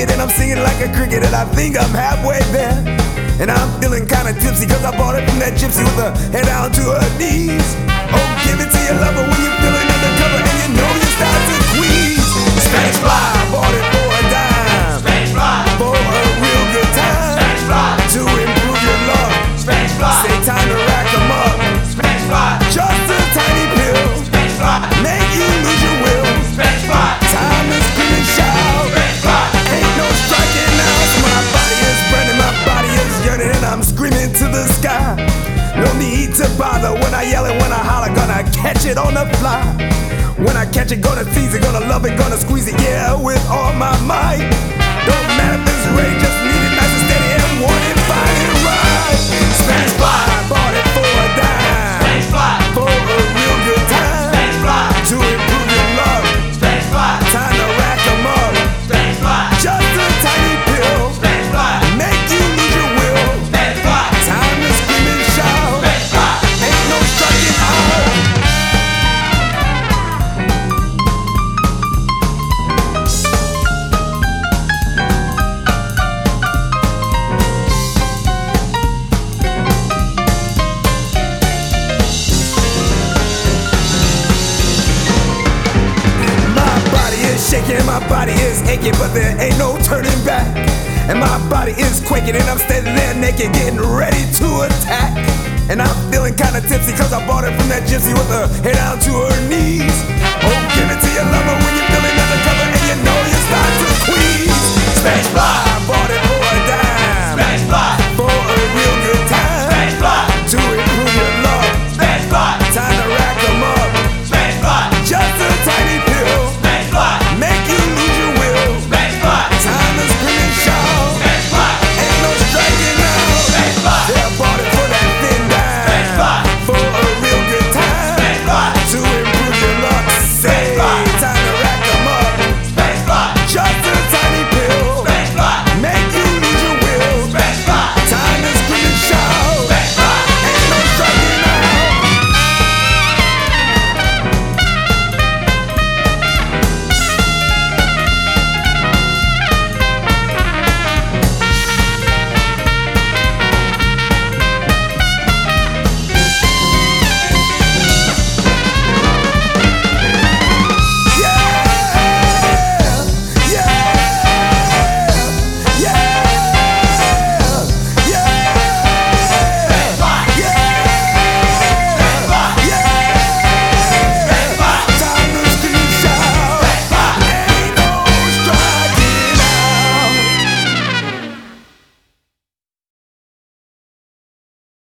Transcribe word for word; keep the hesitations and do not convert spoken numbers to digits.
it and I'm singing like a cricket, and I think I'm halfway there. And I'm feeling kinda tipsy cause I bought it from that gypsy with her head down to her knees. Oh, give it to your lover when you're feeling undercover and you know you start to squeeze. Spanish fly, bought it for a dime. Spanish fly, for a real good time. Spanish fly, to improve your luck. Spanish fly, say time to rack 'em up. Spanish fly, just a tiny pill. Spanish fly, make you lose your will. Spanish fly, time to scream and shout. Spanish fly, ain't no striking now. So my body is burning, my body is yearning, and I'm screaming to the sky. No need to bother when I yell and when I holler. Gonna catch it on the fly. When I catch it, gonna seize it, gonna love it, gonna squeeze it, yeah, with all my might. Don't matter if it's ready, just need it nice and steady and want it fine and right. Spanish fly, bought it for a dime. Spanish fly, for a real good time. Spanish fly, to improve your love. Spanish fly, time to rack 'em up. Spanish fly, just a tiny pill. Spanish fly, make you lose your will. Spanish fly, time to scream and shout. Spanish fly, ain't no striking out. Shaking, my body is aching, but there ain't no turning back. And my body is quaking, and I'm standing there naked, getting ready to attack. And I'm feeling kinda tipsy, cause I bought it from that gypsy with her head down to her knees. Oh, give it to your lover when you're feeling undercover, and you know you start to squeeze. Spanish fly, bought it for a dime. Spanish fly,